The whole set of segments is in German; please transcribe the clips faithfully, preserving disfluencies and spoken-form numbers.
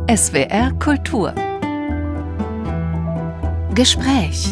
S W R Kultur Gespräch.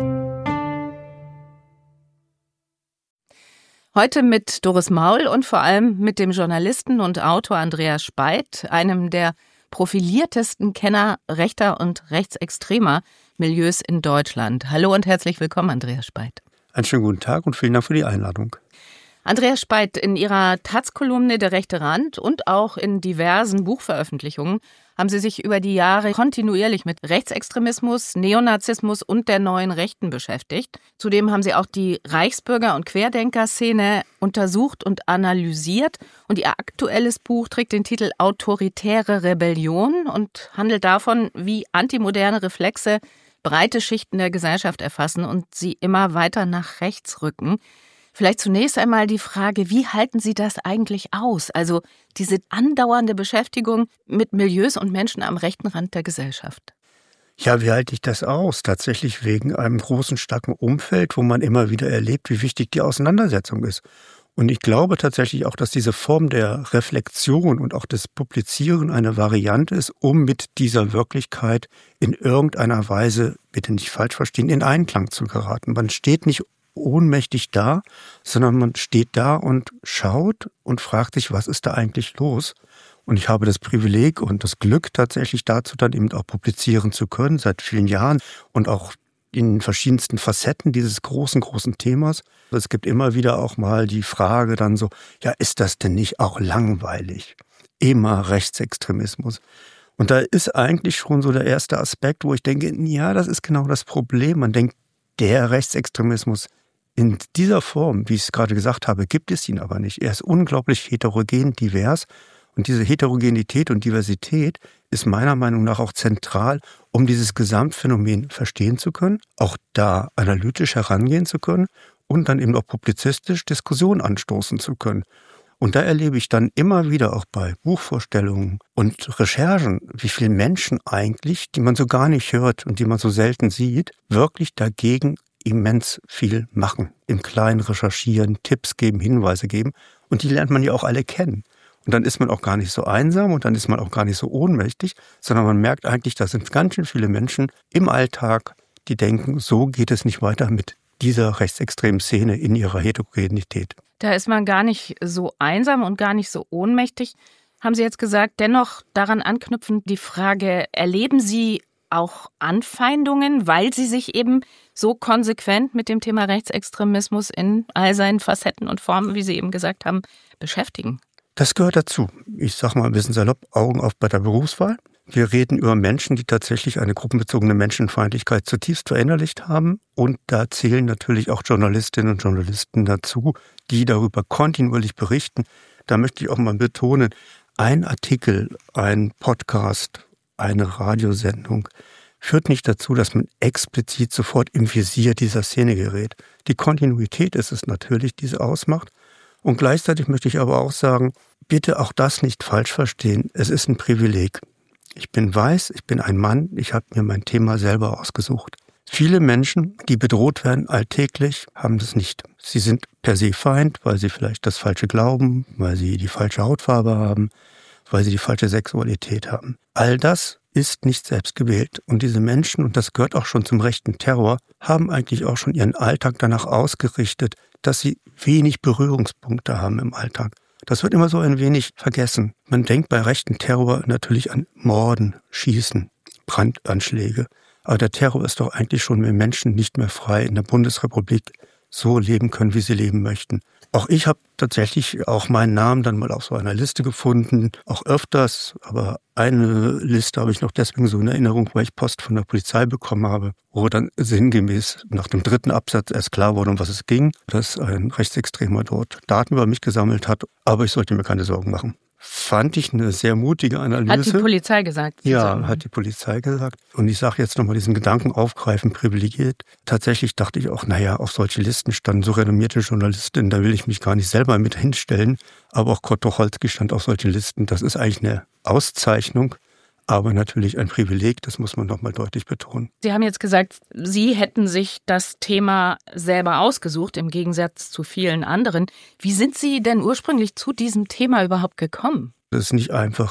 Heute mit Doris Maul und vor allem mit dem Journalisten und Autor Andreas Speidt, einem der profiliertesten Kenner rechter und rechtsextremer Milieus in Deutschland. Hallo und herzlich willkommen, Andreas Speidt. Einen schönen guten Tag und vielen Dank für die Einladung. Andreas Speidt, in Ihrer Taz-Kolumne Der rechte Rand und auch in diversen Buchveröffentlichungen haben Sie sich über die Jahre kontinuierlich mit Rechtsextremismus, Neonazismus und der neuen Rechten beschäftigt. Zudem haben Sie auch die Reichsbürger- und Querdenker-Szene untersucht und analysiert. Und Ihr aktuelles Buch trägt den Titel Autoritäre Rebellion und handelt davon, wie antimoderne Reflexe breite Schichten der Gesellschaft erfassen und sie immer weiter nach rechts rücken. Vielleicht zunächst einmal die Frage, wie halten Sie das eigentlich aus? Also diese andauernde Beschäftigung mit Milieus und Menschen am rechten Rand der Gesellschaft. Ja, wie halte ich das aus? Tatsächlich wegen einem großen, starken Umfeld, wo man immer wieder erlebt, wie wichtig die Auseinandersetzung ist. Und ich glaube tatsächlich auch, dass diese Form der Reflexion und auch des Publizieren eine Variante ist, um mit dieser Wirklichkeit in irgendeiner Weise, bitte nicht falsch verstehen, in Einklang zu geraten. Man steht nicht ohnmächtig da, sondern man steht da und schaut und fragt sich, was ist da eigentlich los? Und ich habe das Privileg und das Glück tatsächlich dazu, dann eben auch publizieren zu können, seit vielen Jahren und auch in verschiedensten Facetten dieses großen, großen Themas. Es gibt immer wieder auch mal die Frage dann so, ja, ist das denn nicht auch langweilig? Immer Rechtsextremismus. Und da ist eigentlich schon so der erste Aspekt, wo ich denke, ja, das ist genau das Problem. Man denkt, der Rechtsextremismus in dieser Form, wie ich es gerade gesagt habe, gibt es ihn aber nicht. Er ist unglaublich heterogen, divers. Und diese Heterogenität und Diversität ist meiner Meinung nach auch zentral, um dieses Gesamtphänomen verstehen zu können, auch da analytisch herangehen zu können und dann eben auch publizistisch Diskussionen anstoßen zu können. Und da erlebe ich dann immer wieder auch bei Buchvorstellungen und Recherchen, wie viele Menschen eigentlich, die man so gar nicht hört und die man so selten sieht, wirklich dagegen immens viel machen. Im Kleinen recherchieren, Tipps geben, Hinweise geben. Und die lernt man ja auch alle kennen. Und dann ist man auch gar nicht so einsam und dann ist man auch gar nicht so ohnmächtig, sondern man merkt eigentlich, da sind ganz schön viele Menschen im Alltag, die denken, so geht es nicht weiter mit dieser rechtsextremen Szene in ihrer Heterogenität. Da ist man gar nicht so einsam und gar nicht so ohnmächtig, haben Sie jetzt gesagt. Dennoch daran anknüpfend die Frage, erleben Sie auch Anfeindungen, weil Sie sich eben so konsequent mit dem Thema Rechtsextremismus in all seinen Facetten und Formen, wie Sie eben gesagt haben, beschäftigen? Das gehört dazu. Ich sage mal ein bisschen salopp, Augen auf bei der Berufswahl. Wir reden über Menschen, die tatsächlich eine gruppenbezogene Menschenfeindlichkeit zutiefst verinnerlicht haben. Und da zählen natürlich auch Journalistinnen und Journalisten dazu, die darüber kontinuierlich berichten. Da möchte ich auch mal betonen, ein Artikel, ein Podcast, eine Radiosendung führt nicht dazu, dass man explizit sofort im Visier dieser Szene gerät. Die Kontinuität ist es natürlich, die sie ausmacht. Und gleichzeitig möchte ich aber auch sagen, bitte auch das nicht falsch verstehen. Es ist ein Privileg. Ich bin weiß, ich bin ein Mann, ich habe mir mein Thema selber ausgesucht. Viele Menschen, die bedroht werden alltäglich, haben das nicht. Sie sind per se Feind, weil sie vielleicht das Falsche glauben, weil sie die falsche Hautfarbe haben, weil sie die falsche Sexualität haben. All das ist nicht selbst gewählt. Und diese Menschen, und das gehört auch schon zum rechten Terror, haben eigentlich auch schon ihren Alltag danach ausgerichtet, dass sie wenig Berührungspunkte haben im Alltag. Das wird immer so ein wenig vergessen. Man denkt bei rechten Terror natürlich an Morden, Schießen, Brandanschläge. Aber der Terror ist doch eigentlich schon, wenn Menschen nicht mehr frei in der Bundesrepublik so leben können, wie sie leben möchten. Auch ich habe tatsächlich auch meinen Namen dann mal auf so einer Liste gefunden, auch öfters, aber eine Liste habe ich noch deswegen so in Erinnerung, weil ich Post von der Polizei bekommen habe, wo dann sinngemäß nach dem dritten Absatz erst klar wurde, um was es ging, dass ein Rechtsextremer dort Daten über mich gesammelt hat, aber ich sollte mir keine Sorgen machen. Fand ich eine sehr mutige Analyse. Hat die Polizei gesagt? Ja, hat die Polizei gesagt. Und ich sage jetzt nochmal diesen Gedanken aufgreifen, privilegiert. Tatsächlich dachte ich auch, naja, auf solche Listen standen so renommierte Journalistinnen, da will ich mich gar nicht selber mit hinstellen. Aber auch Kurt Tucholsky stand auf solchen Listen. Das ist eigentlich eine Auszeichnung, aber natürlich ein Privileg, das muss man nochmal deutlich betonen. Sie haben jetzt gesagt, Sie hätten sich das Thema selber ausgesucht, im Gegensatz zu vielen anderen. Wie sind Sie denn ursprünglich zu diesem Thema überhaupt gekommen? Das ist nicht einfach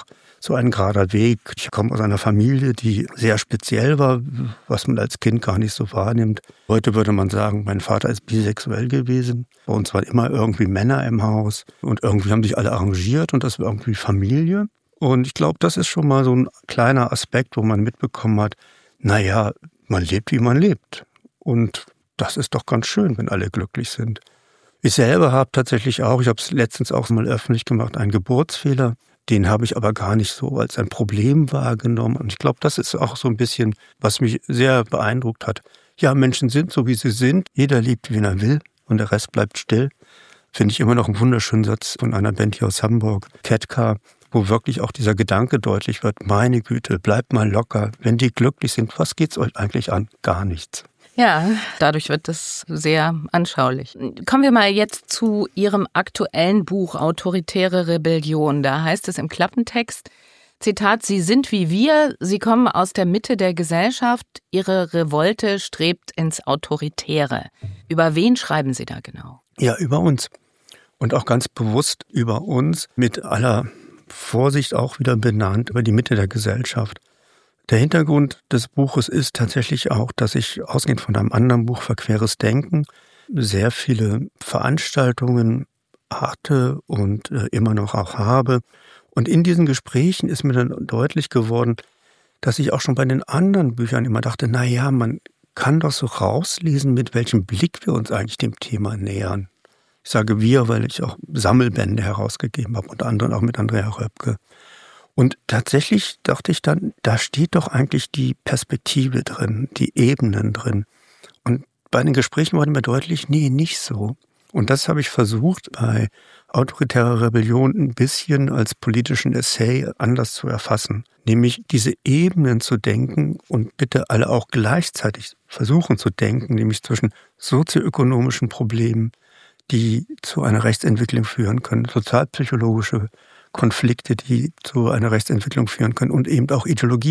so ein gerader Weg. Ich komme aus einer Familie, die sehr speziell war, was man als Kind gar nicht so wahrnimmt. Heute würde man sagen, mein Vater ist bisexuell gewesen. Bei uns waren immer irgendwie Männer im Haus und irgendwie haben sich alle arrangiert und das war irgendwie Familie. Und ich glaube, das ist schon mal so ein kleiner Aspekt, wo man mitbekommen hat, naja, man lebt, wie man lebt. Und das ist doch ganz schön, wenn alle glücklich sind. Ich selber habe tatsächlich auch, ich habe es letztens auch mal öffentlich gemacht, einen Geburtsfehler. Den habe ich aber gar nicht so als ein Problem wahrgenommen. Und ich glaube, das ist auch so ein bisschen, was mich sehr beeindruckt hat. Ja, Menschen sind so, wie sie sind. Jeder lebt, wie er will. Und der Rest bleibt still. Finde ich immer noch einen wunderschönen Satz von einer Band hier aus Hamburg, Ketka, wo wirklich auch dieser Gedanke deutlich wird. Meine Güte, bleibt mal locker. Wenn die glücklich sind, was geht's euch eigentlich an? Gar nichts. Ja, dadurch wird es sehr anschaulich. Kommen wir mal jetzt zu Ihrem aktuellen Buch Autoritäre Rebellion. Da heißt es im Klappentext, Zitat, Sie sind wie wir, Sie kommen aus der Mitte der Gesellschaft, Ihre Revolte strebt ins Autoritäre. Über wen schreiben Sie da genau? Ja, über uns. Und auch ganz bewusst über uns, mit aller Vorsicht auch wieder benannt, über die Mitte der Gesellschaft. Der Hintergrund des Buches ist tatsächlich auch, dass ich, ausgehend von einem anderen Buch, Verqueres Denken, sehr viele Veranstaltungen hatte und äh, immer noch auch habe. Und in diesen Gesprächen ist mir dann deutlich geworden, dass ich auch schon bei den anderen Büchern immer dachte, na ja, man kann doch so rauslesen, mit welchem Blick wir uns eigentlich dem Thema nähern. Ich sage wir, weil ich auch Sammelbände herausgegeben habe, unter anderem auch mit Andrea Röpke. Und tatsächlich dachte ich dann, da steht doch eigentlich die Perspektive drin, die Ebenen drin. Und bei den Gesprächen wurde mir deutlich, nee, nicht so. Und das habe ich versucht, bei Autoritäre Rebellion ein bisschen als politischen Essay anders zu erfassen. Nämlich diese Ebenen zu denken und bitte alle auch gleichzeitig versuchen zu denken, nämlich zwischen sozioökonomischen Problemen, die zu einer Rechtsentwicklung führen können, sozialpsychologische Konflikte, die zu einer Rechtsentwicklung führen können und eben auch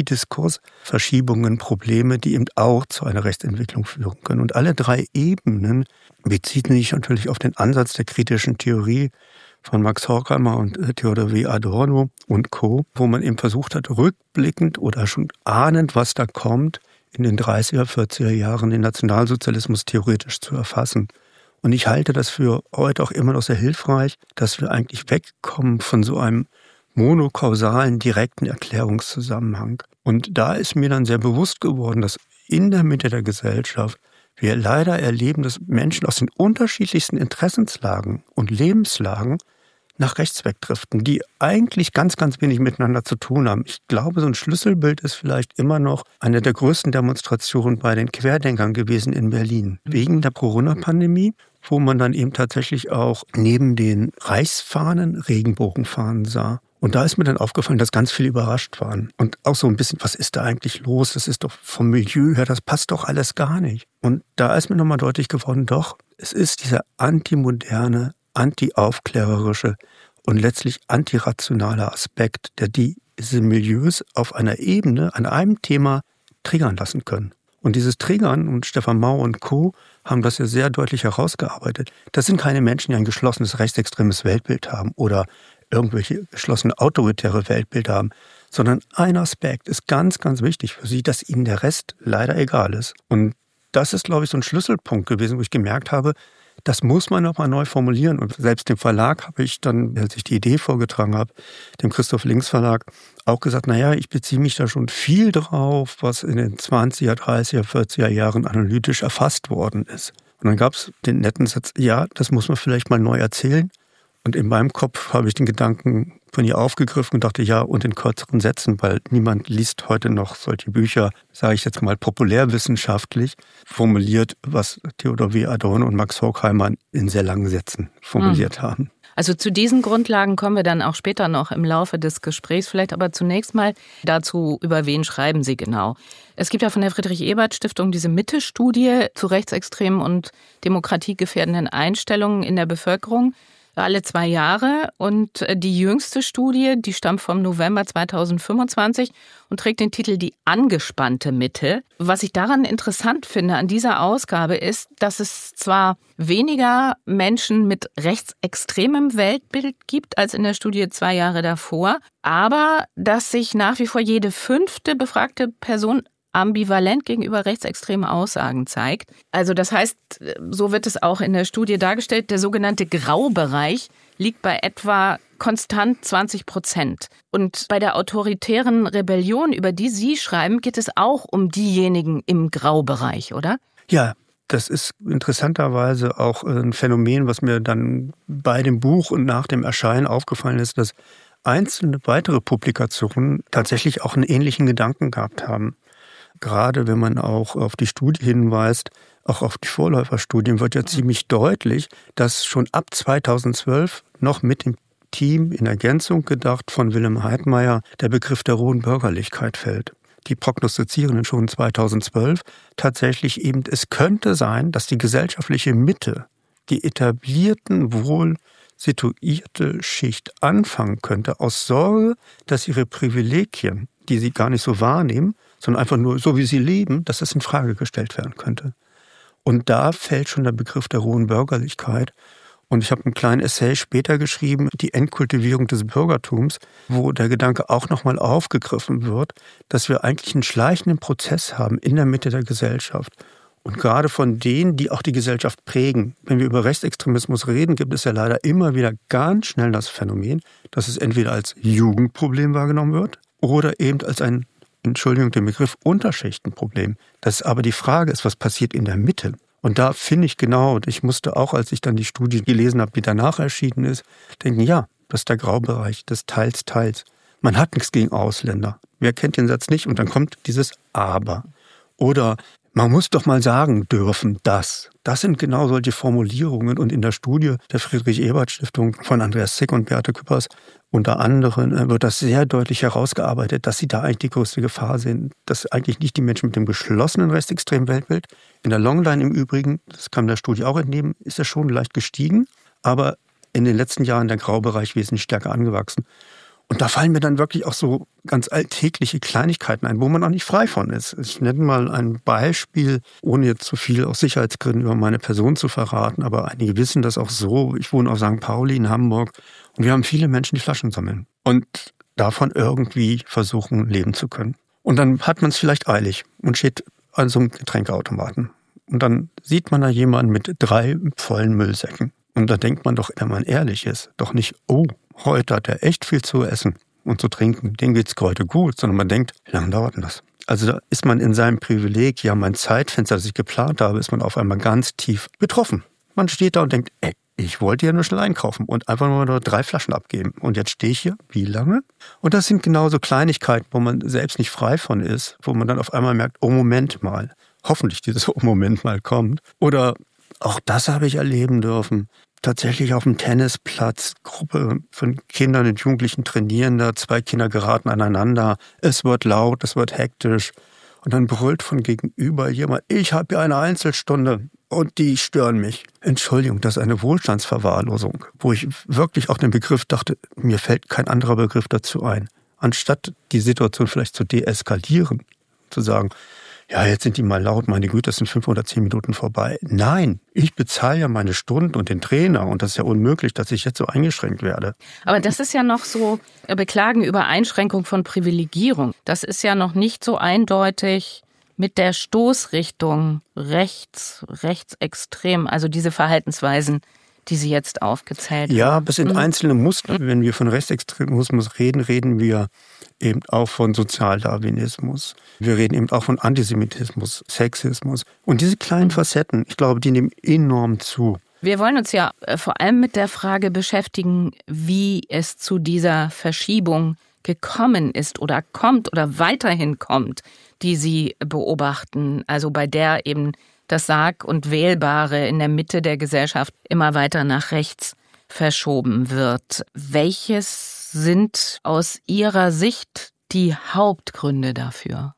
Ideologiediskursverschiebungen, Probleme, die eben auch zu einer Rechtsentwicklung führen können. Und alle drei Ebenen beziehen sich natürlich auf den Ansatz der kritischen Theorie von Max Horkheimer und Theodor W. Adorno und Co., wo man eben versucht hat, rückblickend oder schon ahnend, was da kommt, in den dreißiger, vierziger Jahren den Nationalsozialismus theoretisch zu erfassen. Und ich halte das für heute auch immer noch sehr hilfreich, dass wir eigentlich wegkommen von so einem monokausalen, direkten Erklärungszusammenhang. Und da ist mir dann sehr bewusst geworden, dass in der Mitte der Gesellschaft wir leider erleben, dass Menschen aus den unterschiedlichsten Interessenslagen und Lebenslagen nach rechts wegdriften, die eigentlich ganz, ganz wenig miteinander zu tun haben. Ich glaube, so ein Schlüsselbild ist vielleicht immer noch eine der größten Demonstrationen bei den Querdenkern gewesen in Berlin. Wegen der Corona-Pandemie, wo man dann eben tatsächlich auch neben den Reichsfahnen Regenbogenfahnen sah. Und da ist mir dann aufgefallen, dass ganz viele überrascht waren. Und auch so ein bisschen, was ist da eigentlich los? Das ist doch vom Milieu her, das passt doch alles gar nicht. Und da ist mir nochmal deutlich geworden, doch, es ist dieser antimoderne, antiaufklärerische und letztlich antirationale Aspekt, der diese Milieus auf einer Ebene, an einem Thema triggern lassen können. Und dieses Triggern, und Stefan Mau und Co. haben das ja sehr deutlich herausgearbeitet, das sind keine Menschen, die ein geschlossenes rechtsextremes Weltbild haben oder irgendwelche geschlossene autoritäre Weltbilder haben, sondern ein Aspekt ist ganz, ganz wichtig für sie, dass ihnen der Rest leider egal ist. Und das ist, glaube ich, so ein Schlüsselpunkt gewesen, wo ich gemerkt habe, das muss man nochmal neu formulieren. Und selbst dem Verlag habe ich dann, als ich die Idee vorgetragen habe, dem Christoph Links Verlag, auch gesagt, naja, ich beziehe mich da schon viel drauf, was in den zwanziger, dreißiger, vierziger Jahren analytisch erfasst worden ist. Und dann gab es den netten Satz, ja, das muss man vielleicht mal neu erzählen. Und in meinem Kopf habe ich den Gedanken von ihr aufgegriffen und dachte, ja, und in kürzeren Sätzen, weil niemand liest heute noch solche Bücher, sage ich jetzt mal populärwissenschaftlich, formuliert, was Theodor W. Adorno und Max Horkheimer in sehr langen Sätzen formuliert hm. haben. Also zu diesen Grundlagen kommen wir dann auch später noch im Laufe des Gesprächs. Vielleicht aber zunächst mal dazu, über wen schreiben Sie genau. Es gibt ja von der Friedrich-Ebert-Stiftung diese Mitte-Studie zu rechtsextremen und demokratiegefährdenden Einstellungen in der Bevölkerung. alle zwei Jahre. Und die jüngste Studie, die stammt vom November zweitausendfünfundzwanzig und trägt den Titel Die angespannte Mitte. Was ich daran interessant finde an dieser Ausgabe ist, dass es zwar weniger Menschen mit rechtsextremem Weltbild gibt als in der Studie zwei Jahre davor, aber dass sich nach wie vor jede fünfte befragte Person ambivalent gegenüber rechtsextremen Aussagen zeigt. Also das heißt, so wird es auch in der Studie dargestellt, der sogenannte Graubereich liegt bei etwa konstant zwanzig Prozent. Und bei der autoritären Rebellion, über die Sie schreiben, geht es auch um diejenigen im Graubereich, oder? Ja, das ist interessanterweise auch ein Phänomen, was mir dann bei dem Buch und nach dem Erscheinen aufgefallen ist, dass einzelne weitere Publikationen tatsächlich auch einen ähnlichen Gedanken gehabt haben. Gerade wenn man auch auf die Studie hinweist, auch auf die Vorläuferstudien, wird ja ziemlich deutlich, dass schon ab zweitausendzwölf noch mit dem Team in Ergänzung gedacht von Wilhelm Heidmeier der Begriff der rohen Bürgerlichkeit fällt. Die prognostizierenden schon zweitausendzwölf tatsächlich eben, es könnte sein, dass die gesellschaftliche Mitte, die etablierten, wohl situierte Schicht anfangen könnte, aus Sorge, dass ihre Privilegien, die sie gar nicht so wahrnehmen, sondern einfach nur so, wie sie leben, dass das in Frage gestellt werden könnte. Und da fällt schon der Begriff der rohen Bürgerlichkeit. Und ich habe einen kleinen Essay später geschrieben, die Entkultivierung des Bürgertums, wo der Gedanke auch nochmal aufgegriffen wird, dass wir eigentlich einen schleichenden Prozess haben in der Mitte der Gesellschaft. Und gerade von denen, die auch die Gesellschaft prägen. Wenn wir über Rechtsextremismus reden, gibt es ja leider immer wieder ganz schnell das Phänomen, dass es entweder als Jugendproblem wahrgenommen wird oder eben als ein, Entschuldigung, den Begriff Unterschichtenproblem. Das aber die Frage ist, was passiert in der Mitte? Und da finde ich genau, und ich musste auch, als ich dann die Studie gelesen habe, die danach erschienen ist, denken, ja, das ist der Graubereich des Teils, Teils. Man hat nichts gegen Ausländer. Wer kennt den Satz nicht? Und dann kommt dieses Aber. Oder man muss doch mal sagen dürfen, das. Das sind genau solche Formulierungen. Und in der Studie der Friedrich-Ebert-Stiftung von Andreas Zick und Beate Küppers unter anderem wird das sehr deutlich herausgearbeitet, dass sie da eigentlich die größte Gefahr sehen. Dass eigentlich nicht die Menschen mit dem geschlossenen rechtsextremen Weltbild. In der Longline im Übrigen, das kann der Studie auch entnehmen, ist er schon leicht gestiegen. Aber in den letzten Jahren der Graubereich wesentlich stärker angewachsen. Und da fallen mir dann wirklich auch so ganz alltägliche Kleinigkeiten ein, wo man auch nicht frei von ist. Ich nenne mal ein Beispiel, ohne jetzt zu viel aus Sicherheitsgründen über meine Person zu verraten, aber einige wissen das auch so. Ich wohne auf Sankt Pauli in Hamburg und wir haben viele Menschen, die Flaschen sammeln und davon irgendwie versuchen, leben zu können. Und dann hat man es vielleicht eilig und steht an so einem Getränkeautomaten. Und dann sieht man da jemanden mit drei vollen Müllsäcken. Und da denkt man doch, wenn man ehrlich ist, doch nicht, oh, heute hat er echt viel zu essen und zu trinken, dem geht's heute gut, sondern man denkt, wie lange dauert denn das? Also da ist man in seinem Privileg, ja mein Zeitfenster, das ich geplant habe, ist man auf einmal ganz tief betroffen. Man steht da und denkt, ey, ich wollte ja nur schnell einkaufen und einfach nur, nur drei Flaschen abgeben. Und jetzt stehe ich hier, wie lange? Und das sind genauso Kleinigkeiten, wo man selbst nicht frei von ist, wo man dann auf einmal merkt, oh Moment mal, hoffentlich dieses oh Moment mal kommt. Oder auch das habe ich erleben dürfen. Tatsächlich auf dem Tennisplatz, Gruppe von Kindern und Jugendlichen trainieren da, zwei Kinder geraten aneinander, es wird laut, es wird hektisch und dann brüllt von gegenüber jemand, ich habe hier eine Einzelstunde und die stören mich. Entschuldigung, das ist eine Wohlstandsverwahrlosung, wo ich wirklich auch den Begriff dachte, mir fällt kein anderer Begriff dazu ein. Anstatt die Situation vielleicht zu deeskalieren, zu sagen, ja, jetzt sind die mal laut, meine Güte, das sind fünf oder zehn Minuten vorbei. Nein, ich bezahle ja meine Stunden und den Trainer und das ist ja unmöglich, dass ich jetzt so eingeschränkt werde. Aber das ist ja noch so, Beklagen über Einschränkung von Privilegierung. Das ist ja noch nicht so eindeutig mit der Stoßrichtung rechts, rechtsextrem, also diese Verhaltensweisen, die Sie jetzt aufgezählt haben. Ja, aber es sind mhm. einzelne Muster. Wenn wir von Rechtsextremismus reden, reden wir eben auch von Sozialdarwinismus. Wir reden eben auch von Antisemitismus, Sexismus. Und diese kleinen Facetten, ich glaube, die nehmen enorm zu. Wir wollen uns ja vor allem mit der Frage beschäftigen, wie es zu dieser Verschiebung gekommen ist oder kommt oder weiterhin kommt, die Sie beobachten. Also bei der eben das Sag- und Wählbare in der Mitte der Gesellschaft immer weiter nach rechts verschoben wird. Welches sind aus Ihrer Sicht die Hauptgründe dafür?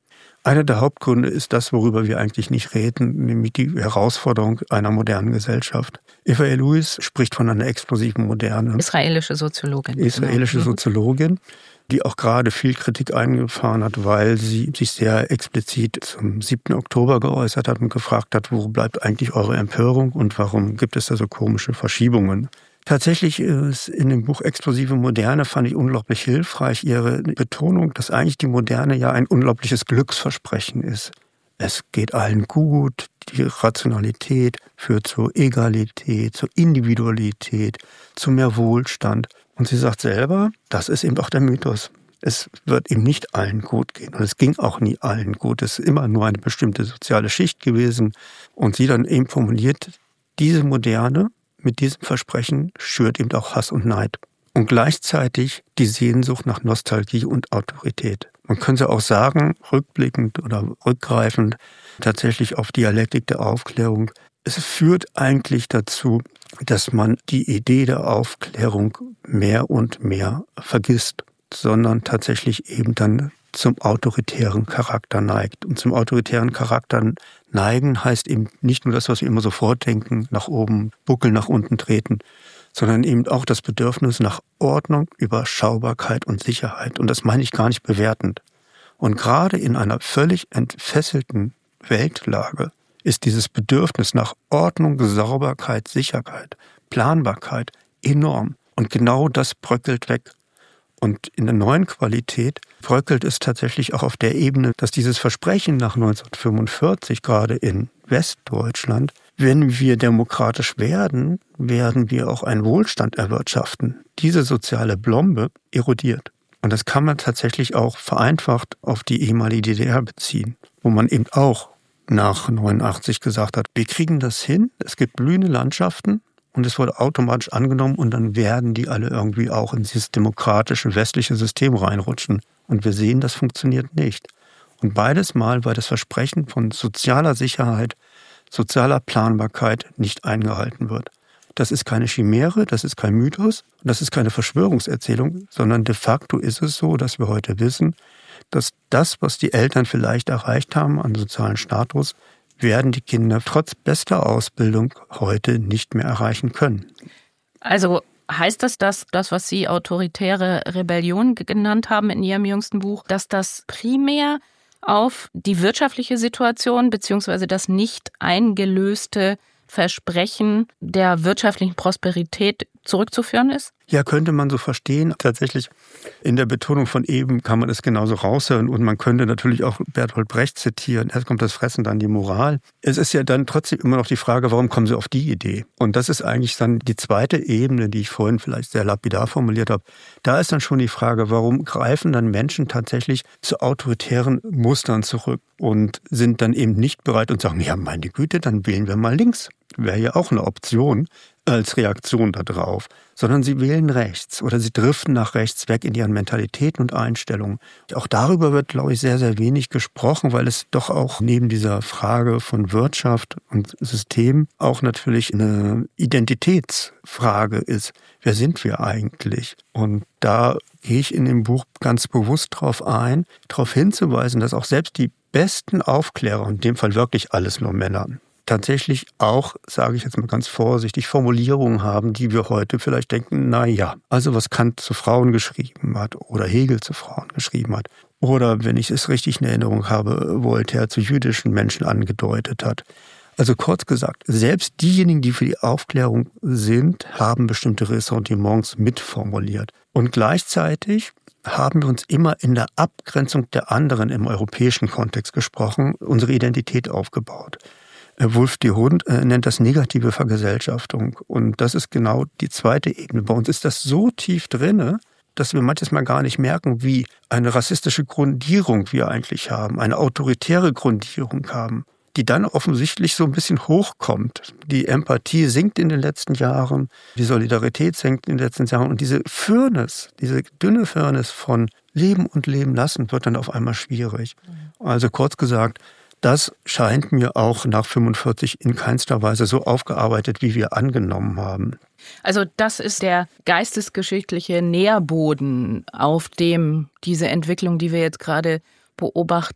Einer der Hauptgründe ist das, worüber wir eigentlich nicht reden, nämlich die Herausforderung einer modernen Gesellschaft. Eva Elouis spricht von einer explosiven Moderne. Israelische Soziologin. Israelische genau. Soziologin, die auch gerade viel Kritik eingefahren hat, weil sie sich sehr explizit zum siebten Oktober geäußert hat und gefragt hat, wo bleibt eigentlich eure Empörung und warum gibt es da so komische Verschiebungen. Tatsächlich ist in dem Buch Explosive Moderne, fand ich unglaublich hilfreich, ihre Betonung, dass eigentlich die Moderne ja ein unglaubliches Glücksversprechen ist. Es geht allen gut, die Rationalität führt zur Egalität, zur Individualität, zu mehr Wohlstand. Und sie sagt selber, das ist eben auch der Mythos. Es wird eben nicht allen gut gehen. Und es ging auch nie allen gut. Es ist immer nur eine bestimmte soziale Schicht gewesen. Und sie dann eben formuliert, diese Moderne mit diesem Versprechen schürt eben auch Hass und Neid. Und gleichzeitig die Sehnsucht nach Nostalgie und Autorität. Man könnte auch sagen, rückblickend oder rückgreifend, tatsächlich auf Dialektik der Aufklärung, es führt eigentlich dazu, dass man die Idee der Aufklärung mehr und mehr vergisst, sondern tatsächlich eben dann zum autoritären Charakter neigt. Und zum autoritären Charakter neigen heißt eben nicht nur das, was wir immer sofort denken, nach oben buckeln, nach unten treten, sondern eben auch das Bedürfnis nach Ordnung, Überschaubarkeit und Sicherheit. Und das meine ich gar nicht bewertend. Und gerade in einer völlig entfesselten Weltlage ist dieses Bedürfnis nach Ordnung, Sauberkeit, Sicherheit, Planbarkeit enorm. Und genau das bröckelt weg. Und in der neuen Qualität bröckelt es tatsächlich auch auf der Ebene, dass dieses Versprechen nach neunzehnhundertfünfundvierzig, gerade in Westdeutschland, wenn wir demokratisch werden, werden wir auch einen Wohlstand erwirtschaften. Diese soziale Blombe erodiert. Und das kann man tatsächlich auch vereinfacht auf die ehemalige D D R beziehen, wo man eben auch nach neunundachtzig gesagt hat, wir kriegen das hin, es gibt blühende Landschaften, und es wurde automatisch angenommen und dann werden die alle irgendwie auch in dieses demokratische westliche System reinrutschen. Und wir sehen, das funktioniert nicht. Und beides Mal war das Versprechen von sozialer Sicherheit, sozialer Planbarkeit nicht eingehalten wird. Das ist keine Chimäre, das ist kein Mythos, das ist keine Verschwörungserzählung, sondern de facto ist es so, dass wir heute wissen, dass das, was die Eltern vielleicht erreicht haben an sozialen Status, werden die Kinder trotz bester Ausbildung heute nicht mehr erreichen können. Also heißt das, dass das, was Sie autoritäre Rebellion genannt haben in Ihrem jüngsten Buch, dass das primär auf die wirtschaftliche Situation bzw. das nicht eingelöste Versprechen der wirtschaftlichen Prosperität zurückzuführen ist? Ja, könnte man so verstehen. Tatsächlich in der Betonung von eben kann man es genauso raushören und man könnte natürlich auch Bertolt Brecht zitieren. Erst kommt das Fressen, dann die Moral. Es ist ja dann trotzdem immer noch die Frage, warum kommen Sie auf die Idee? Und das ist eigentlich dann die zweite Ebene, die ich vorhin vielleicht sehr lapidar formuliert habe. Da ist dann schon die Frage, warum greifen dann Menschen tatsächlich zu autoritären Mustern zurück und sind dann eben nicht bereit und sagen, ja, meine Güte, dann wählen wir mal links. Wäre ja auch eine Option als Reaktion darauf, sondern sie wählen rechts oder sie driften nach rechts weg in ihren Mentalitäten und Einstellungen. Auch darüber wird, glaube ich, sehr, sehr wenig gesprochen, weil es doch auch neben dieser Frage von Wirtschaft und System auch natürlich eine Identitätsfrage ist. Wer sind wir eigentlich? Und da gehe ich in dem Buch ganz bewusst drauf ein, darauf hinzuweisen, dass auch selbst die besten Aufklärer, in dem Fall wirklich alles nur Männer, tatsächlich auch, sage ich jetzt mal ganz vorsichtig, Formulierungen haben, die wir heute vielleicht denken, na ja, also was Kant zu Frauen geschrieben hat oder Hegel zu Frauen geschrieben hat oder, wenn ich es richtig in Erinnerung habe, Voltaire zu jüdischen Menschen angedeutet hat. Also kurz gesagt, selbst diejenigen, die für die Aufklärung sind, haben bestimmte Ressentiments mitformuliert. Und gleichzeitig haben wir uns immer in der Abgrenzung der anderen im europäischen Kontext gesprochen, unsere Identität aufgebaut. Wolf de Hond nennt das negative Vergesellschaftung. Und das ist genau die zweite Ebene. Bei uns ist das so tief drinne, dass wir manches Mal gar nicht merken, wie eine rassistische Grundierung wir eigentlich haben, eine autoritäre Grundierung haben, die dann offensichtlich so ein bisschen hochkommt. Die Empathie sinkt in den letzten Jahren, die Solidarität sinkt in den letzten Jahren und diese Firnis, diese dünne Firnis von Leben und Leben lassen, wird dann auf einmal schwierig. Also kurz gesagt, das scheint mir auch nach fünfundvierzig in keinster Weise so aufgearbeitet, wie wir angenommen haben. Also das ist der geistesgeschichtliche Nährboden, auf dem diese Entwicklung, die wir jetzt gerade beobachten,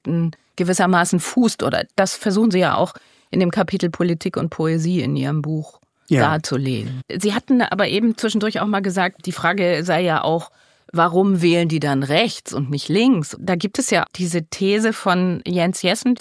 gewissermaßen fußt. Oder das versuchen Sie ja auch in dem Kapitel Politik und Poesie in Ihrem Buch ja. darzulegen. Sie hatten aber eben zwischendurch auch mal gesagt, die Frage sei ja auch, warum wählen die dann rechts und nicht links? Da gibt es ja diese These von Jens Jessen,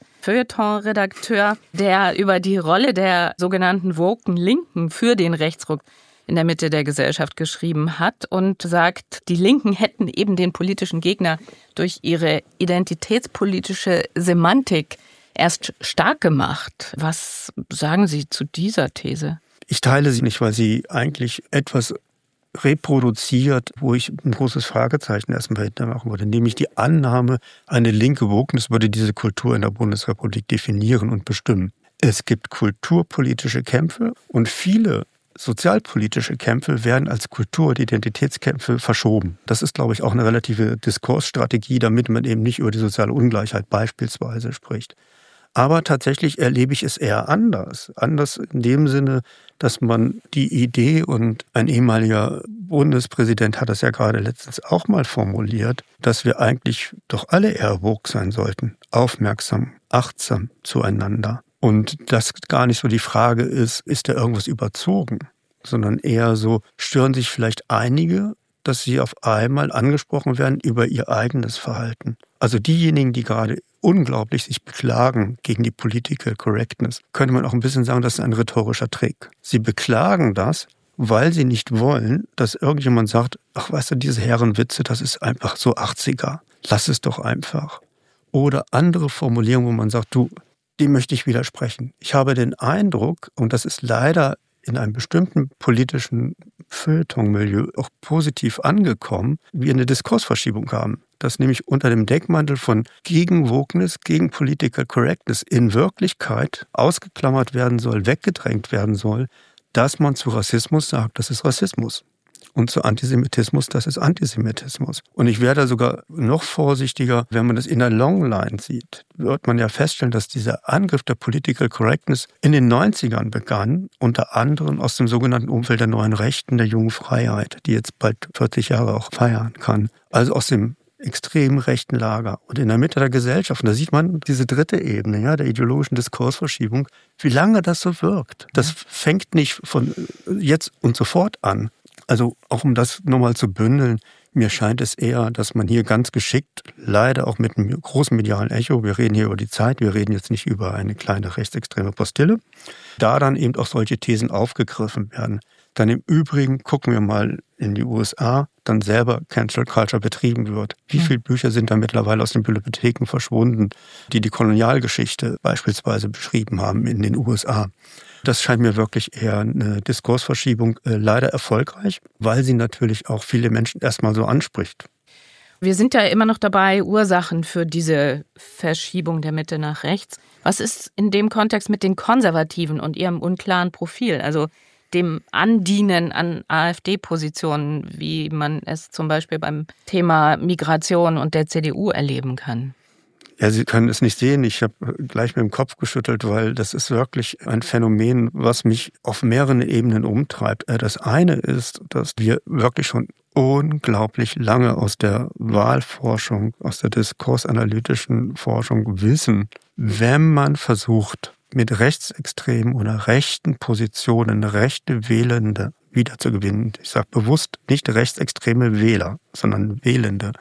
Zeit-Feuilleton-Redakteur, der über die Rolle der sogenannten woken Linken für den Rechtsruck in der Mitte der Gesellschaft geschrieben hat und sagt, die Linken hätten eben den politischen Gegner durch ihre identitätspolitische Semantik erst stark gemacht. Was sagen Sie zu dieser These? Ich teile sie nicht, weil sie eigentlich etwas reproduziert, wo ich ein großes Fragezeichen erstmal hinter machen würde, nämlich die Annahme, eine linke Wokeness würde diese Kultur in der Bundesrepublik definieren und bestimmen. Es gibt kulturpolitische Kämpfe und viele sozialpolitische Kämpfe werden als Kultur- und Identitätskämpfe verschoben. Das ist, glaube ich, auch eine relative Diskursstrategie, damit man eben nicht über die soziale Ungleichheit beispielsweise spricht. Aber tatsächlich erlebe ich es eher anders. Anders in dem Sinne, dass man die Idee, und ein ehemaliger Bundespräsident hat das ja gerade letztens auch mal formuliert, dass wir eigentlich doch alle eher woke sein sollten, aufmerksam, achtsam zueinander. Und dass gar nicht so die Frage ist, ist da irgendwas überzogen, sondern eher so, stören sich vielleicht einige, dass sie auf einmal angesprochen werden über ihr eigenes Verhalten. Also diejenigen, die gerade unglaublich sich beklagen gegen die Political Correctness, könnte man auch ein bisschen sagen, das ist ein rhetorischer Trick. Sie beklagen das, weil sie nicht wollen, dass irgendjemand sagt, ach weißt du, diese Herrenwitze, das ist einfach so achtziger. Lass es doch einfach. Oder andere Formulierungen, wo man sagt, du, dem möchte ich widersprechen. Ich habe den Eindruck, und das ist leider in einem bestimmten politischen Feuilleton-Milieu auch positiv angekommen, wir eine Diskursverschiebung haben. Dass nämlich unter dem Deckmantel von gegen Wokeness, gegen Political Correctness in Wirklichkeit ausgeklammert werden soll, weggedrängt werden soll, dass man zu Rassismus sagt, das ist Rassismus. Und zu Antisemitismus, das ist Antisemitismus. Und ich wäre da sogar noch vorsichtiger, wenn man das in der Longline sieht, wird man ja feststellen, dass dieser Angriff der Political Correctness in den neunzigern begann, unter anderem aus dem sogenannten Umfeld der neuen Rechten, der jungen Freiheit, die jetzt bald vierzig Jahre auch feiern kann. Also aus dem extrem rechten Lager und in der Mitte der Gesellschaft. Und da sieht man diese dritte Ebene, ja, der ideologischen Diskursverschiebung, wie lange das so wirkt. Das fängt nicht von jetzt und sofort an. Also auch um das nochmal zu bündeln, mir scheint es eher, dass man hier ganz geschickt, leider auch mit einem großen medialen Echo, wir reden hier über die Zeit, wir reden jetzt nicht über eine kleine rechtsextreme Postille, da dann eben auch solche Thesen aufgegriffen werden. Dann im Übrigen gucken wir mal in die U S A, dann selber Cancel Culture betrieben wird. Wie viele Bücher sind da mittlerweile aus den Bibliotheken verschwunden, die die Kolonialgeschichte beispielsweise beschrieben haben in den U S A? Das scheint mir wirklich eher eine Diskursverschiebung, äh, leider erfolgreich, weil sie natürlich auch viele Menschen erstmal so anspricht. Wir sind ja immer noch dabei, Ursachen für diese Verschiebung der Mitte nach rechts. Was ist in dem Kontext mit den Konservativen und ihrem unklaren Profil, also dem Andienen an AfD-Positionen, wie man es zum Beispiel beim Thema Migration und der C D U erleben kann? Ja, Sie können es nicht sehen. Ich habe gleich mit dem Kopf geschüttelt, weil das ist wirklich ein Phänomen, was mich auf mehreren Ebenen umtreibt. Das eine ist, dass wir wirklich schon unglaublich lange aus der Wahlforschung, aus der diskursanalytischen Forschung wissen, wenn man versucht, mit rechtsextremen oder rechten Positionen rechte Wählende wiederzugewinnen, ich sage bewusst nicht rechtsextreme Wähler, sondern Wählende,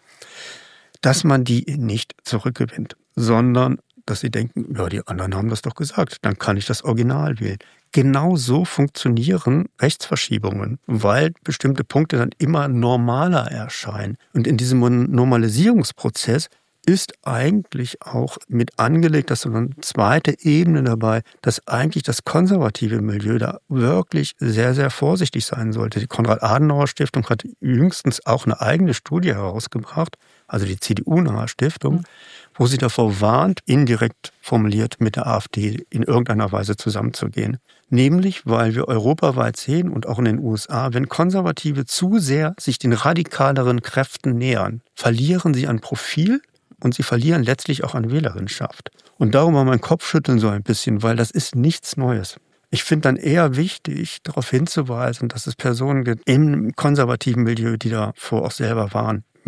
dass man die nicht zurückgewinnt, sondern dass sie denken, ja, die anderen haben das doch gesagt, dann kann ich das Original wählen. Genau so funktionieren Rechtsverschiebungen, weil bestimmte Punkte dann immer normaler erscheinen. Und in diesem Normalisierungsprozess ist eigentlich auch mit angelegt, dass so eine zweite Ebene dabei, dass eigentlich das konservative Milieu da wirklich sehr, sehr vorsichtig sein sollte. Die Konrad-Adenauer-Stiftung hat jüngstens auch eine eigene Studie herausgebracht, also die C D U-nahe Stiftung, mhm. wo sie davor warnt, indirekt formuliert mit der AfD in irgendeiner Weise zusammenzugehen. Nämlich, weil wir europaweit sehen und auch in den U S A, wenn Konservative zu sehr sich den radikaleren Kräften nähern, verlieren sie an Profil und sie verlieren letztlich auch an Wählerinschaft. Und darum war mein Kopfschütteln so ein bisschen, weil das ist nichts Neues. Ich finde dann eher wichtig, darauf hinzuweisen, dass es Personen gibt im konservativen Milieu, die davor auch selber waren.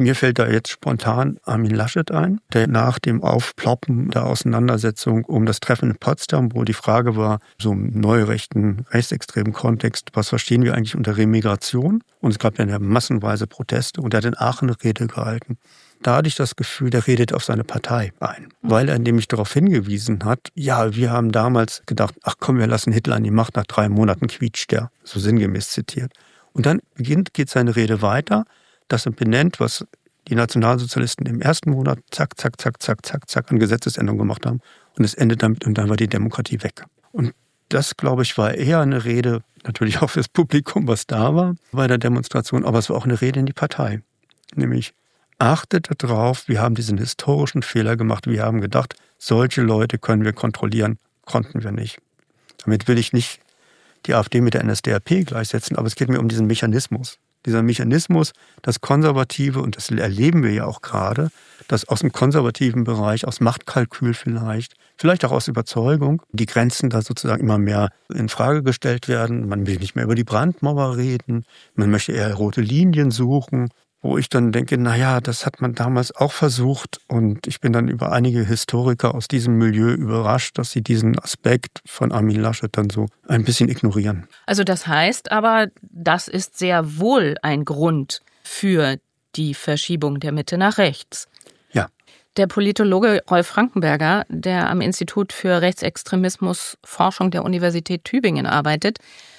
Mir fällt da jetzt spontan Armin Laschet ein, der nach dem Aufploppen der Auseinandersetzung um das Treffen in Potsdam, wo die Frage war, so im neurechten, rechtsextremen Kontext, was verstehen wir eigentlich unter Remigration? Und es gab dann ja massenweise Proteste und er hat in Aachen eine Rede gehalten. Da hatte ich das Gefühl, der redet auf seine Partei ein, weil er nämlich darauf hingewiesen hat, ja, wir haben damals gedacht, ach komm, wir lassen Hitler an die Macht, nach drei Monaten quietscht der, so sinngemäß zitiert. Und dann beginnt, geht seine Rede weiter, dass er benennt, was die Nationalsozialisten im ersten Monat zack, zack, zack, zack, zack, zack an Gesetzesänderungen gemacht haben. Und es endet damit und dann war die Demokratie weg. Und das, glaube ich, war eher eine Rede, natürlich auch fürs Publikum, was da war bei der Demonstration, aber es war auch eine Rede in die Partei. Nämlich, achtet darauf, wir haben diesen historischen Fehler gemacht. Wir haben gedacht, solche Leute können wir kontrollieren, konnten wir nicht. Damit will ich nicht die AfD mit der N S D A P gleichsetzen, aber es geht mir um diesen Mechanismus. Dieser Mechanismus, das Konservative, und das erleben wir ja auch gerade, dass aus dem konservativen Bereich, aus Machtkalkül vielleicht, vielleicht auch aus Überzeugung, die Grenzen da sozusagen immer mehr in Frage gestellt werden. Man will nicht mehr über die Brandmauer reden, man möchte eher rote Linien suchen, wo ich dann denke, naja, das hat man damals auch versucht und ich bin dann über einige Historiker aus diesem Milieu überrascht, dass sie diesen Aspekt von Armin Laschet dann so ein bisschen ignorieren. Also das heißt aber, das ist sehr wohl ein Grund für die Verschiebung der Mitte nach rechts. Ja. Der Politologe Rolf Frankenberger, der am Institut für Rechtsextremismusforschung der Universität Tübingen arbeitet,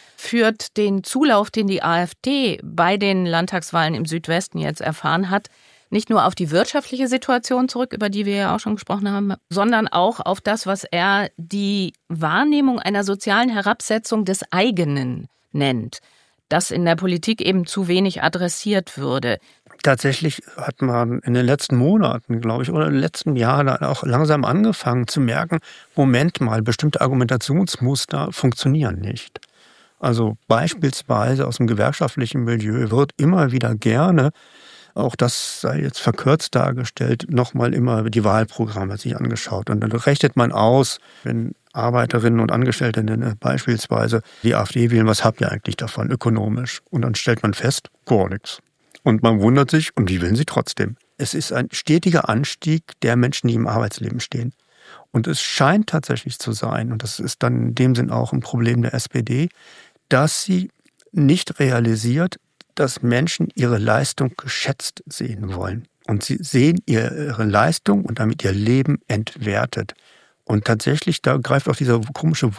führt den Zulauf, den die AfD bei den Landtagswahlen im Südwesten jetzt erfahren hat, nicht nur auf die wirtschaftliche Situation zurück, über die wir ja auch schon gesprochen haben, sondern auch auf das, was er die Wahrnehmung einer sozialen Herabsetzung des eigenen nennt, das in der Politik eben zu wenig adressiert würde. Tatsächlich hat man in den letzten Monaten, glaube ich, oder im letzten Jahr dann auch langsam angefangen zu merken, Moment mal, bestimmte Argumentationsmuster funktionieren nicht. Also beispielsweise aus dem gewerkschaftlichen Milieu wird immer wieder gerne, auch das sei jetzt verkürzt dargestellt, nochmal immer die Wahlprogramme sich angeschaut. Und dann rechnet man aus, wenn Arbeiterinnen und Angestellte beispielsweise die AfD wählen, was habt ihr eigentlich davon ökonomisch? Und dann stellt man fest, gar nichts. Und man wundert sich, und die wählen sie trotzdem. Es ist ein stetiger Anstieg der Menschen, die im Arbeitsleben stehen. Und es scheint tatsächlich zu sein, und das ist dann in dem Sinn auch ein Problem der S P D, dass sie nicht realisiert, dass Menschen ihre Leistung geschätzt sehen wollen. Und sie sehen ihre Leistung und damit ihr Leben entwertet. Und tatsächlich, da greift auch dieser komische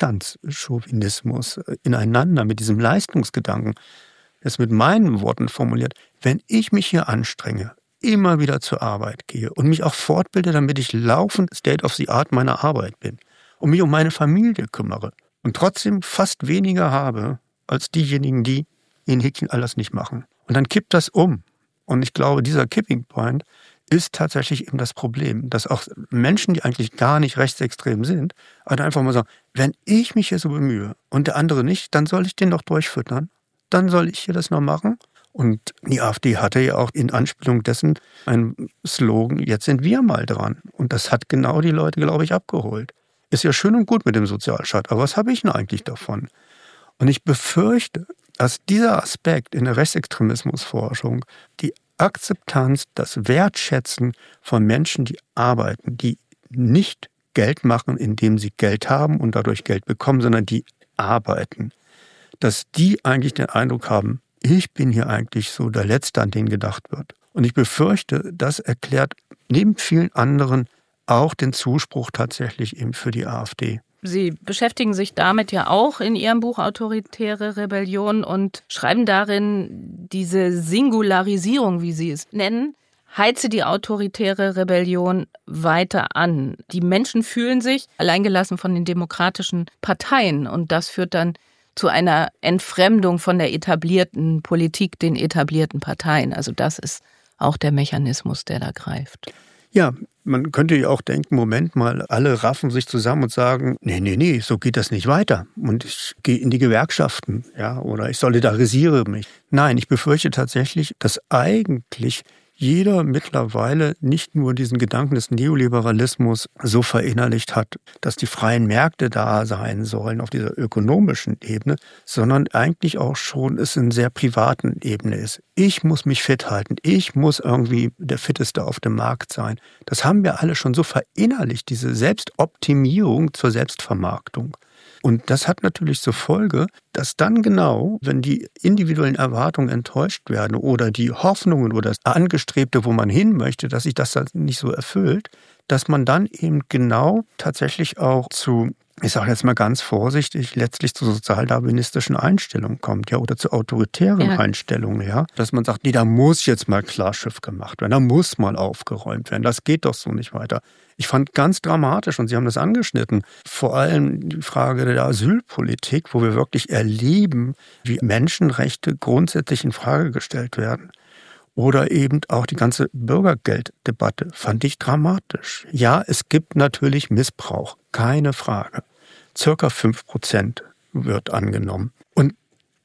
Wohlstandschauvinismus ineinander mit diesem Leistungsgedanken. Das mit meinen Worten formuliert, wenn ich mich hier anstrenge, immer wieder zur Arbeit gehe und mich auch fortbilde, damit ich laufend State of the Art meiner Arbeit bin und mich um meine Familie kümmere, und trotzdem fast weniger habe als diejenigen, die in Häkchen alles nicht machen. Und dann kippt das um. Und ich glaube, dieser Kipping Point ist tatsächlich eben das Problem, dass auch Menschen, die eigentlich gar nicht rechtsextrem sind, halt einfach mal sagen, wenn ich mich hier so bemühe und der andere nicht, dann soll ich den doch durchfüttern. Dann soll ich hier das noch machen. Und die AfD hatte ja auch in Anspielung dessen einen Slogan, jetzt sind wir mal dran. Und das hat genau die Leute, glaube ich, abgeholt. Ist ja schön und gut mit dem Sozialstaat, aber was habe ich denn eigentlich davon? Und ich befürchte, dass dieser Aspekt in der Rechtsextremismusforschung, die Akzeptanz, das Wertschätzen von Menschen, die arbeiten, die nicht Geld machen, indem sie Geld haben und dadurch Geld bekommen, sondern die arbeiten, dass die eigentlich den Eindruck haben, ich bin hier eigentlich so der Letzte, an den gedacht wird. Und ich befürchte, das erklärt neben vielen anderen auch den Zuspruch tatsächlich eben für die AfD. Sie beschäftigen sich damit ja auch in Ihrem Buch Autoritäre Rebellion und schreiben darin, diese Singularisierung, wie Sie es nennen, heize die autoritäre Rebellion weiter an. Die Menschen fühlen sich alleingelassen von den demokratischen Parteien und das führt dann zu einer Entfremdung von der etablierten Politik, den etablierten Parteien. Also das ist auch der Mechanismus, der da greift. Ja, man könnte ja auch denken, Moment mal, alle raffen sich zusammen und sagen, nee, nee, nee, so geht das nicht weiter. Und ich gehe in die Gewerkschaften, ja, oder ich solidarisiere mich. Nein, ich befürchte tatsächlich, dass eigentlich jeder mittlerweile nicht nur diesen Gedanken des Neoliberalismus so verinnerlicht hat, dass die freien Märkte da sein sollen auf dieser ökonomischen Ebene, sondern eigentlich auch schon es in sehr privaten Ebene ist. Ich muss mich fit halten, ich muss irgendwie der Fitteste auf dem Markt sein. Das haben wir alle schon so verinnerlicht, diese Selbstoptimierung zur Selbstvermarktung. Und das hat natürlich zur Folge, dass dann genau, wenn die individuellen Erwartungen enttäuscht werden oder die Hoffnungen oder das Angestrebte, wo man hin möchte, dass sich das dann nicht so erfüllt, dass man dann eben genau tatsächlich auch zu, ich sage jetzt mal ganz vorsichtig, letztlich zu sozialdarwinistischen Einstellungen kommt, ja, oder zu autoritären ja. Einstellungen, ja, dass man sagt, nee, da muss jetzt mal Klarschiff gemacht werden, da muss mal aufgeräumt werden, das geht doch so nicht weiter. Ich fand ganz dramatisch, und Sie haben das angeschnitten, vor allem die Frage der Asylpolitik, wo wir wirklich erleben, wie Menschenrechte grundsätzlich in Frage gestellt werden. Oder eben auch die ganze Bürgergelddebatte fand ich dramatisch. Ja, es gibt natürlich Missbrauch, keine Frage. Circa fünf Prozent wird angenommen. Und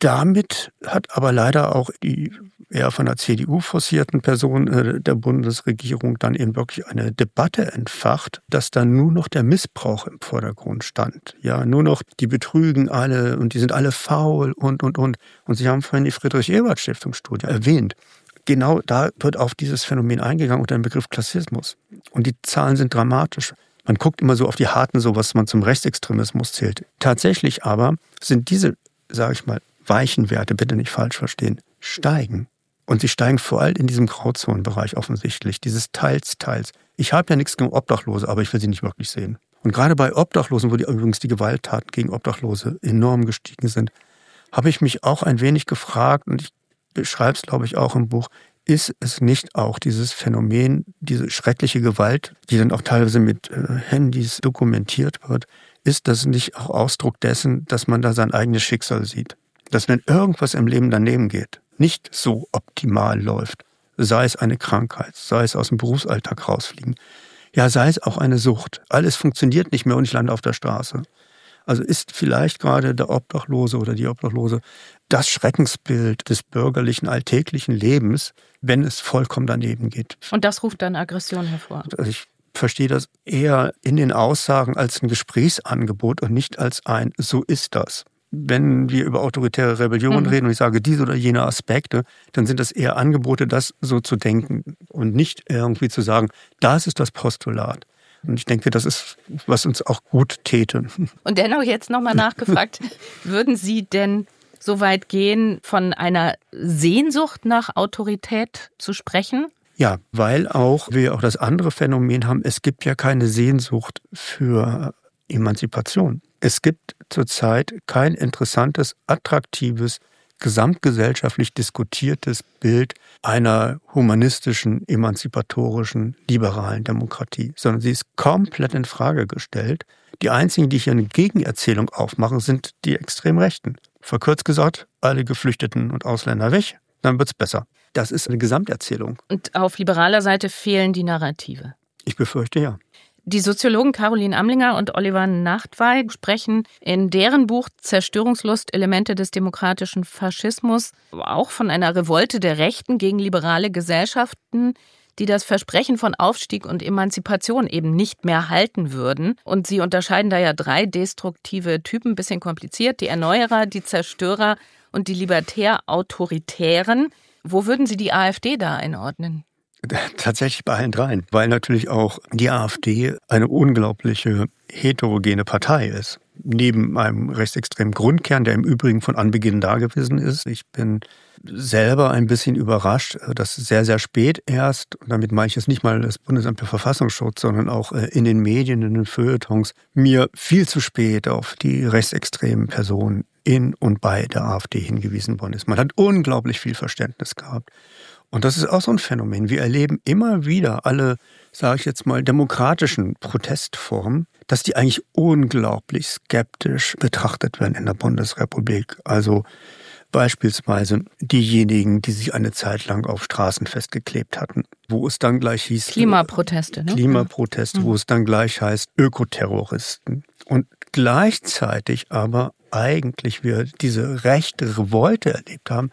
damit hat aber leider auch die eher von der C D U forcierten Person der Bundesregierung dann eben wirklich eine Debatte entfacht, dass dann nur noch der Missbrauch im Vordergrund stand. Ja, nur noch die betrügen alle und die sind alle faul und, und, und. Und Sie haben vorhin die Friedrich-Ebert-Stiftungsstudie erwähnt. Genau da wird auf dieses Phänomen eingegangen unter dem Begriff Klassismus. Und die Zahlen sind dramatisch. Man guckt immer so auf die harten, so was man zum Rechtsextremismus zählt. Tatsächlich aber sind diese, sage ich mal, weichen Werte, bitte nicht falsch verstehen, steigen. Und sie steigen vor allem in diesem Grauzonenbereich offensichtlich, dieses Teils, Teils. Ich habe ja nichts gegen Obdachlose, aber ich will sie nicht wirklich sehen. Und gerade bei Obdachlosen, wo die, übrigens die Gewalttaten gegen Obdachlose enorm gestiegen sind, habe ich mich auch ein wenig gefragt, und ich beschreibe es, glaube ich, auch im Buch, ist es nicht auch dieses Phänomen, diese schreckliche Gewalt, die dann auch teilweise mit äh, Handys dokumentiert wird, ist das nicht auch Ausdruck dessen, dass man da sein eigenes Schicksal sieht? Dass wenn irgendwas im Leben daneben geht, nicht so optimal läuft, sei es eine Krankheit, sei es aus dem Berufsalltag rausfliegen, ja, sei es auch eine Sucht. Alles funktioniert nicht mehr und ich lande auf der Straße. Also ist vielleicht gerade der Obdachlose oder die Obdachlose das Schreckensbild des bürgerlichen, alltäglichen Lebens, wenn es vollkommen daneben geht. Und das ruft dann Aggression hervor? Also ich verstehe das eher in den Aussagen als ein Gesprächsangebot und nicht als ein "so ist das". Wenn wir über autoritäre Rebellion mhm. reden und ich sage diese oder jene Aspekte, dann sind das eher Angebote, das so zu denken und nicht irgendwie zu sagen, das ist das Postulat. Und ich denke, das ist, was uns auch gut täte. Und dennoch jetzt nochmal nachgefragt, würden Sie denn so weit gehen, von einer Sehnsucht nach Autorität zu sprechen? Ja, weil auch wir auch das andere Phänomen haben, es gibt ja keine Sehnsucht für Emanzipation. Es gibt zurzeit kein interessantes, attraktives, gesamtgesellschaftlich diskutiertes Bild einer humanistischen, emanzipatorischen, liberalen Demokratie, sondern sie ist komplett in Frage gestellt. Die einzigen, die hier eine Gegenerzählung aufmachen, sind die Extremrechten. Verkürzt gesagt, alle Geflüchteten und Ausländer weg, dann wird's besser. Das ist eine Gesamterzählung. Und auf liberaler Seite fehlen die Narrative? Ich befürchte ja. Die Soziologen Caroline Amlinger und Oliver Nachtwey sprechen in deren Buch Zerstörungslust, Elemente des demokratischen Faschismus auch von einer Revolte der Rechten gegen liberale Gesellschaften, die das Versprechen von Aufstieg und Emanzipation eben nicht mehr halten würden. Und sie unterscheiden da ja drei destruktive Typen, bisschen kompliziert, die Erneuerer, die Zerstörer und die libertär-autoritären. Wo würden Sie die AfD da einordnen? Tatsächlich bei allen dreien, weil natürlich auch die AfD eine unglaubliche heterogene Partei ist. Neben einem rechtsextremen Grundkern, der im Übrigen von Anbeginn da gewesen ist. Ich bin selber ein bisschen überrascht, dass sehr, sehr spät erst, und damit meine ich jetzt nicht mal das Bundesamt für Verfassungsschutz, sondern auch in den Medien, in den Feuilletons, mir viel zu spät auf die rechtsextremen Personen in und bei der AfD hingewiesen worden ist. Man hat unglaublich viel Verständnis gehabt. Und das ist auch so ein Phänomen. Wir erleben immer wieder alle, sage ich jetzt mal, demokratischen Protestformen, dass die eigentlich unglaublich skeptisch betrachtet werden in der Bundesrepublik. Also beispielsweise diejenigen, die sich eine Zeit lang auf Straßen festgeklebt hatten, wo es dann gleich hieß... Klimaproteste, ne? Klimaproteste, mhm. wo es dann gleich heißt Ökoterroristen. Und gleichzeitig aber eigentlich wir diese rechte Revolte erlebt haben,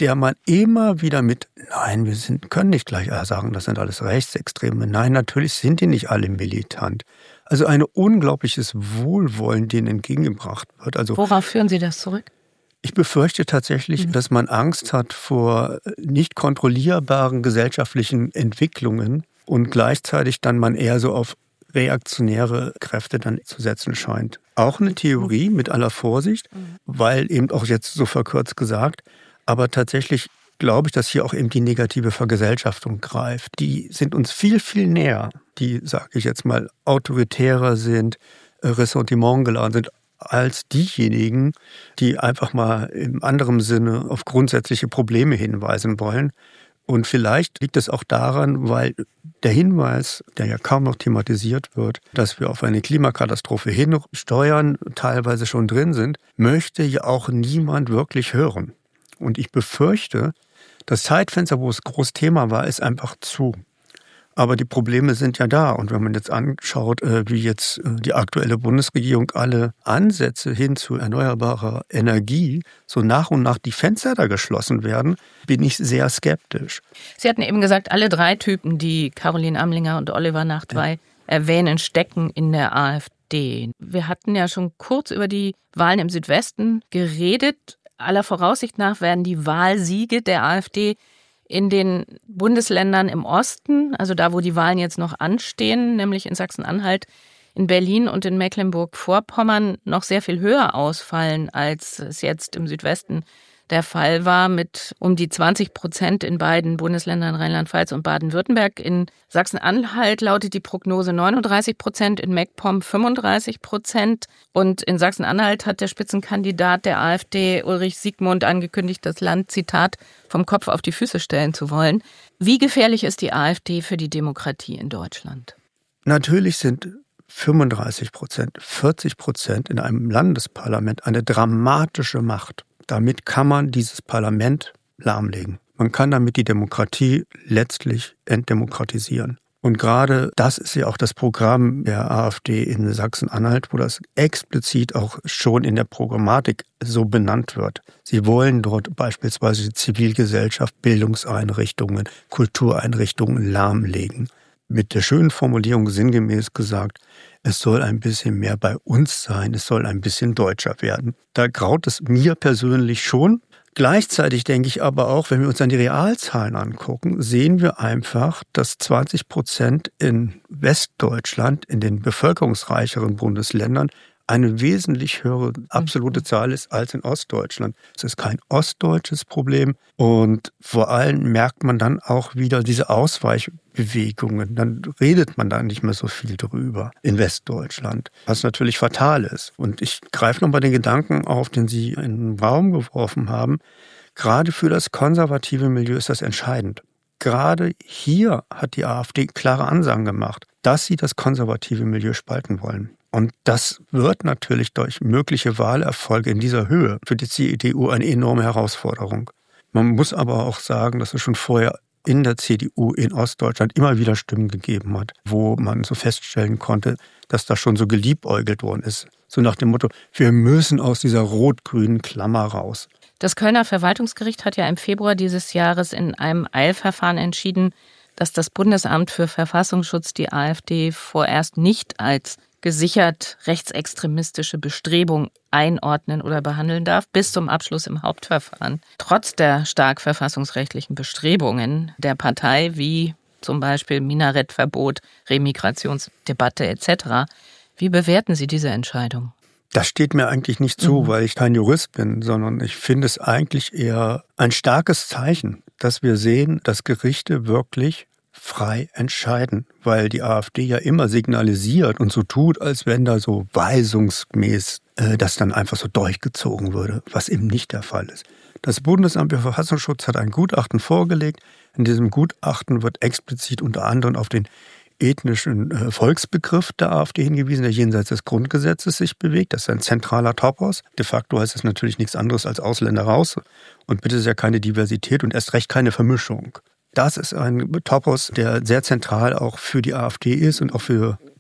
der man immer wieder mit, nein, wir sind, können nicht gleich sagen, das sind alles Rechtsextreme. Nein, natürlich sind die nicht alle militant. Also ein unglaubliches Wohlwollen, denen entgegengebracht wird. Also, worauf führen Sie das zurück? Ich befürchte tatsächlich, mhm. dass man Angst hat vor nicht kontrollierbaren gesellschaftlichen Entwicklungen und gleichzeitig dann man eher so auf reaktionäre Kräfte dann zu setzen scheint. Auch eine Theorie mit aller Vorsicht, mhm. weil eben auch jetzt so verkürzt gesagt, aber tatsächlich glaube ich, dass hier auch eben die negative Vergesellschaftung greift. Die sind uns viel, viel näher, die, sage ich jetzt mal, autoritärer sind, Ressentiment geladen sind, als diejenigen, die einfach mal im anderen Sinne auf grundsätzliche Probleme hinweisen wollen. Und vielleicht liegt es auch daran, weil der Hinweis, der ja kaum noch thematisiert wird, dass wir auf eine Klimakatastrophe hinsteuern, teilweise schon drin sind, möchte ja auch niemand wirklich hören. Und ich befürchte, das Zeitfenster, wo es groß Thema war, ist einfach zu. Aber die Probleme sind ja da. Und wenn man jetzt anschaut, wie jetzt die aktuelle Bundesregierung alle Ansätze hin zu erneuerbarer Energie so nach und nach die Fenster da geschlossen werden, bin ich sehr skeptisch. Sie hatten eben gesagt, alle drei Typen, die Caroline Amlinger und Oliver Nachtwey ja. erwähnen, stecken in der AfD. Wir hatten ja schon kurz über die Wahlen im Südwesten geredet. Aller Voraussicht nach werden die Wahlsiege der AfD in den Bundesländern im Osten, also da, wo die Wahlen jetzt noch anstehen, nämlich in Sachsen-Anhalt, in Berlin und in Mecklenburg-Vorpommern, noch sehr viel höher ausfallen, als es jetzt im Südwesten der Fall war, mit um die zwanzig Prozent in beiden Bundesländern Rheinland-Pfalz und Baden-Württemberg. In Sachsen-Anhalt lautet die Prognose neununddreißig Prozent, in MacPom fünfunddreißig Prozent. Und in Sachsen-Anhalt hat der Spitzenkandidat der AfD, Ulrich Siegmund, angekündigt, das Land, Zitat, vom Kopf auf die Füße stellen zu wollen. Wie gefährlich ist die AfD für die Demokratie in Deutschland? Natürlich sind fünfunddreißig Prozent, vierzig Prozent in einem Landesparlament eine dramatische Macht. Damit kann man dieses Parlament lahmlegen. Man kann damit die Demokratie letztlich entdemokratisieren. Und gerade das ist ja auch das Programm der AfD in Sachsen-Anhalt, wo das explizit auch schon in der Programmatik so benannt wird. Sie wollen dort beispielsweise die Zivilgesellschaft, Bildungseinrichtungen, Kultureinrichtungen lahmlegen. Mit der schönen Formulierung sinngemäß gesagt, es soll ein bisschen mehr bei uns sein, es soll ein bisschen deutscher werden. Da graut es mir persönlich schon. Gleichzeitig denke ich aber auch, wenn wir uns dann die Realzahlen angucken, sehen wir einfach, dass zwanzig Prozent in Westdeutschland, in den bevölkerungsreicheren Bundesländern, eine wesentlich höhere absolute Zahl ist als in Ostdeutschland. Es ist kein ostdeutsches Problem und vor allem merkt man dann auch wieder diese Ausweichbewegungen. Dann redet man da nicht mehr so viel drüber in Westdeutschland, was natürlich fatal ist. Und ich greife nochmal den Gedanken auf, den Sie in den Raum geworfen haben. Gerade für das konservative Milieu ist das entscheidend. Gerade hier hat die AfD klare Ansagen gemacht, dass sie das konservative Milieu spalten wollen. Und das wird natürlich durch mögliche Wahlerfolge in dieser Höhe für die C D U eine enorme Herausforderung. Man muss aber auch sagen, dass es schon vorher in der C D U in Ostdeutschland immer wieder Stimmen gegeben hat, wo man so feststellen konnte, dass da schon so geliebäugelt worden ist. So nach dem Motto, wir müssen aus dieser rot-grünen Klammer raus. Das Kölner Verwaltungsgericht hat ja im Februar dieses Jahres in einem Eilverfahren entschieden, dass das Bundesamt für Verfassungsschutz die AfD vorerst nicht als gesichert rechtsextremistische Bestrebung einordnen oder behandeln darf, bis zum Abschluss im Hauptverfahren. Trotz der stark verfassungsrechtlichen Bestrebungen der Partei, wie zum Beispiel Minarettverbot, Remigrationsdebatte et cetera. Wie bewerten Sie diese Entscheidung? Das steht mir eigentlich nicht zu, mhm. weil ich kein Jurist bin, sondern ich finde es eigentlich eher ein starkes Zeichen, dass wir sehen, dass Gerichte wirklich frei entscheiden, weil die AfD ja immer signalisiert und so tut, als wenn da so weisungsmäßig äh, das dann einfach so durchgezogen würde, was eben nicht der Fall ist. Das Bundesamt für Verfassungsschutz hat ein Gutachten vorgelegt. In diesem Gutachten wird explizit unter anderem auf den ethnischen äh, Volksbegriff der AfD hingewiesen, der jenseits des Grundgesetzes sich bewegt. Das ist ein zentraler Topos. De facto heißt es natürlich nichts anderes als Ausländer raus. Und bitte sehr keine Diversität und erst recht keine Vermischung. Das ist ein Topos, der sehr zentral auch für die AfD ist und auch für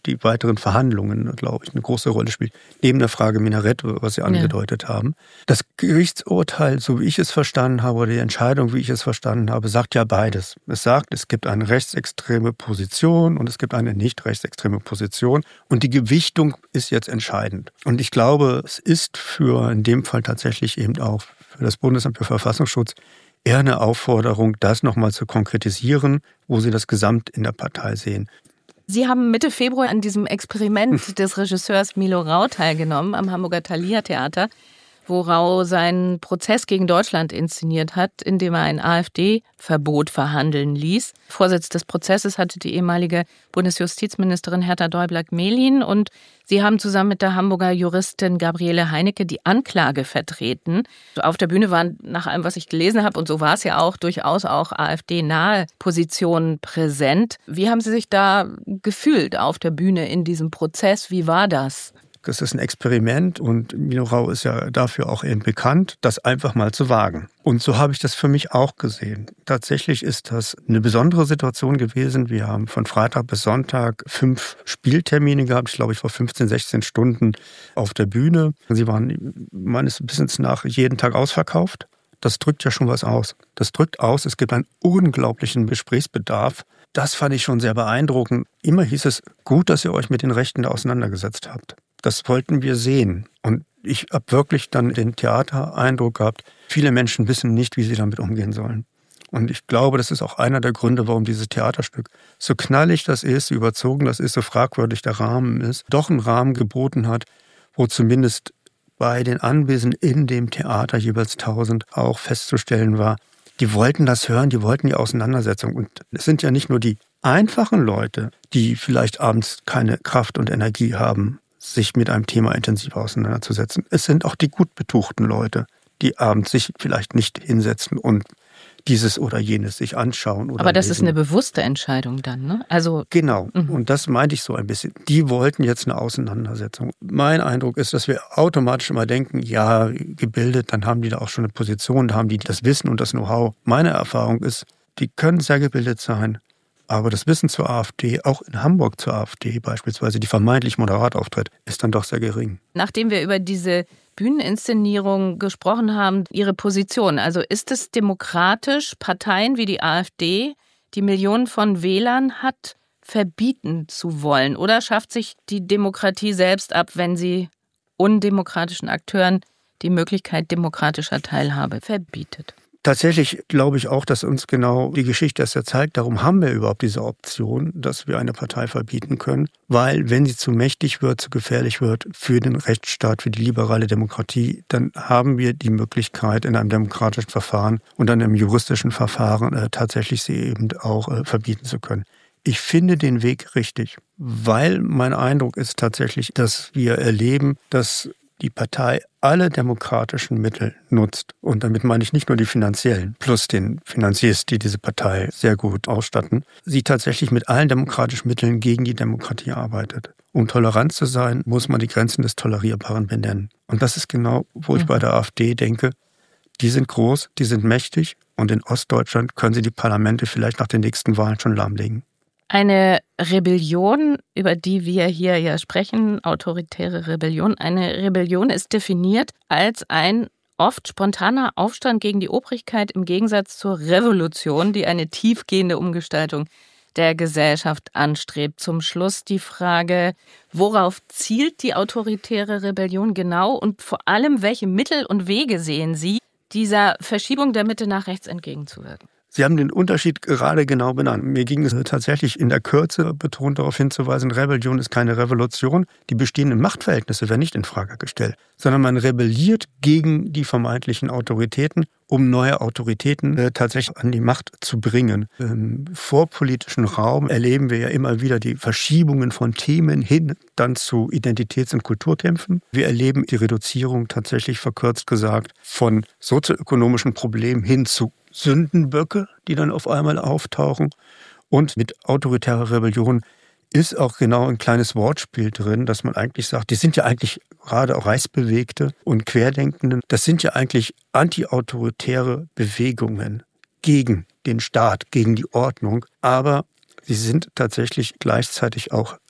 die weiteren Verhandlungen, glaube ich, eine große Rolle spielt. Neben der Frage Minarett, was Sie angedeutet ja. haben. Das Gerichtsurteil, so wie ich es verstanden habe, oder die Entscheidung, wie ich es verstanden habe, sagt ja beides. Es sagt, es gibt eine rechtsextreme Position und es gibt eine nicht rechtsextreme Position. Und die Gewichtung ist jetzt entscheidend. Und ich glaube, es ist für in dem Fall tatsächlich eben auch für das Bundesamt für Verfassungsschutz eher eine Aufforderung, das nochmal zu konkretisieren, wo Sie das Gesamt in der Partei sehen. Sie haben Mitte Februar an diesem Experiment des Regisseurs Milo Rau teilgenommen am Hamburger Thalia Theater, wo Rau seinen Prozess gegen Deutschland inszeniert hat, indem er ein AfD-Verbot verhandeln ließ. Vorsitz des Prozesses hatte die ehemalige Bundesjustizministerin Herta Däubler-Gmelin und Sie haben zusammen mit der Hamburger Juristin Gabriele Heinecke die Anklage vertreten. Auf der Bühne waren, nach allem, was ich gelesen habe, und so war es ja auch, durchaus auch AfD-nahe Positionen präsent. Wie haben Sie sich da gefühlt auf der Bühne in diesem Prozess? Wie war das? Das ist ein Experiment und Milo Rau ist ja dafür auch eben bekannt, das einfach mal zu wagen. Und so habe ich das für mich auch gesehen. Tatsächlich ist das eine besondere Situation gewesen. Wir haben von Freitag bis Sonntag fünf Spieltermine gehabt. Ich glaube, ich war fünfzehn, sechzehn Stunden auf der Bühne. Sie waren meines Wissens nach jeden Tag ausverkauft. Das drückt ja schon was aus. Das drückt aus, es gibt einen unglaublichen Gesprächsbedarf. Das fand ich schon sehr beeindruckend. Immer hieß es, gut, dass ihr euch mit den Rechten da auseinandergesetzt habt. Das wollten wir sehen. Und ich habe wirklich dann den Theatereindruck gehabt, viele Menschen wissen nicht, wie sie damit umgehen sollen. Und ich glaube, das ist auch einer der Gründe, warum dieses Theaterstück, so knallig das ist, so überzogen das ist, so fragwürdig der Rahmen ist, doch einen Rahmen geboten hat, wo zumindest bei den Anwesenden in dem Theater jeweils tausend auch festzustellen war, die wollten das hören, die wollten die Auseinandersetzung. Und es sind ja nicht nur die einfachen Leute, die vielleicht abends keine Kraft und Energie haben, sich mit einem Thema intensiv auseinanderzusetzen. Es sind auch die gut betuchten Leute, die abends sich vielleicht nicht hinsetzen und dieses oder jenes sich anschauen. Oder Aber das lesen. Ist eine bewusste Entscheidung dann, ne? Also genau. Mhm. Und das meinte ich so ein bisschen. Die wollten jetzt eine Auseinandersetzung. Mein Eindruck ist, dass wir automatisch immer denken, ja, gebildet, dann haben die da auch schon eine Position, da haben die das Wissen und das Know-how. Meine Erfahrung ist, die können sehr gebildet sein, aber das Wissen zur AfD, auch in Hamburg zur AfD beispielsweise, die vermeintlich moderat auftritt, ist dann doch sehr gering. Nachdem wir über diese Bühneninszenierung gesprochen haben, Ihre Position, also ist es demokratisch, Parteien wie die AfD, die Millionen von Wählern hat, verbieten zu wollen? Oder schafft sich die Demokratie selbst ab, wenn sie undemokratischen Akteuren die Möglichkeit demokratischer Teilhabe verbietet? Tatsächlich glaube ich auch, dass uns genau die Geschichte das ja zeigt, darum haben wir überhaupt diese Option, dass wir eine Partei verbieten können, weil wenn sie zu mächtig wird, zu gefährlich wird für den Rechtsstaat, für die liberale Demokratie, dann haben wir die Möglichkeit in einem demokratischen Verfahren und dann im juristischen Verfahren äh, tatsächlich sie eben auch äh, verbieten zu können. Ich finde den Weg richtig, weil mein Eindruck ist tatsächlich, dass wir erleben, dass die Partei alle demokratischen Mittel nutzt. Und damit meine ich nicht nur die finanziellen, plus den Finanziers, die diese Partei sehr gut ausstatten, sie tatsächlich mit allen demokratischen Mitteln gegen die Demokratie arbeitet. Um tolerant zu sein, muss man die Grenzen des Tolerierbaren benennen. Und das ist genau, wo ich bei der AfD denke, die sind groß, die sind mächtig und in Ostdeutschland können sie die Parlamente vielleicht nach den nächsten Wahlen schon lahmlegen. Eine Rebellion, über die wir hier ja sprechen, autoritäre Rebellion, eine Rebellion ist definiert als ein oft spontaner Aufstand gegen die Obrigkeit im Gegensatz zur Revolution, die eine tiefgehende Umgestaltung der Gesellschaft anstrebt. Zum Schluss die Frage, worauf zielt die autoritäre Rebellion genau und vor allem, welche Mittel und Wege sehen Sie, dieser Verschiebung der Mitte nach rechts entgegenzuwirken? Sie haben den Unterschied gerade genau benannt. Mir ging es tatsächlich in der Kürze betont darauf hinzuweisen, Rebellion ist keine Revolution. Die bestehenden Machtverhältnisse werden nicht in Frage gestellt, sondern man rebelliert gegen die vermeintlichen Autoritäten, um neue Autoritäten äh, tatsächlich an die Macht zu bringen. Im vorpolitischen Raum erleben wir ja immer wieder die Verschiebungen von Themen hin dann zu Identitäts- und Kulturkämpfen. Wir erleben die Reduzierung tatsächlich verkürzt gesagt von sozioökonomischen Problemen hin zu Sündenböcke, die dann auf einmal auftauchen. Und mit autoritärer Rebellion ist auch genau ein kleines Wortspiel drin, dass man eigentlich sagt, die sind ja eigentlich gerade auch Reichsbewegte und Querdenkende, das sind ja eigentlich antiautoritäre Bewegungen gegen den Staat, gegen die Ordnung, aber sie sind tatsächlich gleichzeitig auch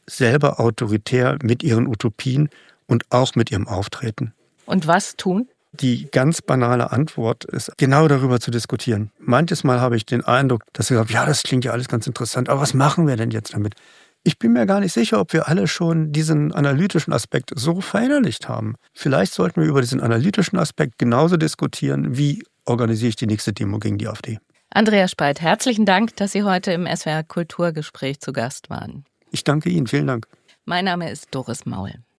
selber autoritär mit ihren Utopien und auch mit ihrem Auftreten. Und was tun? Die ganz banale Antwort ist, genau darüber zu diskutieren. Manches Mal habe ich den Eindruck, dass sie sagen, ja, das klingt ja alles ganz interessant, aber was machen wir denn jetzt damit? Ich bin mir gar nicht sicher, ob wir alle schon diesen analytischen Aspekt so verinnerlicht haben. Vielleicht sollten wir über diesen analytischen Aspekt genauso diskutieren, wie organisiere ich die nächste Demo gegen die AfD. Andrea Speit, herzlichen Dank, dass Sie heute im S W R Kulturgespräch zu Gast waren. Ich danke Ihnen, vielen Dank. Mein Name ist Doris Maul.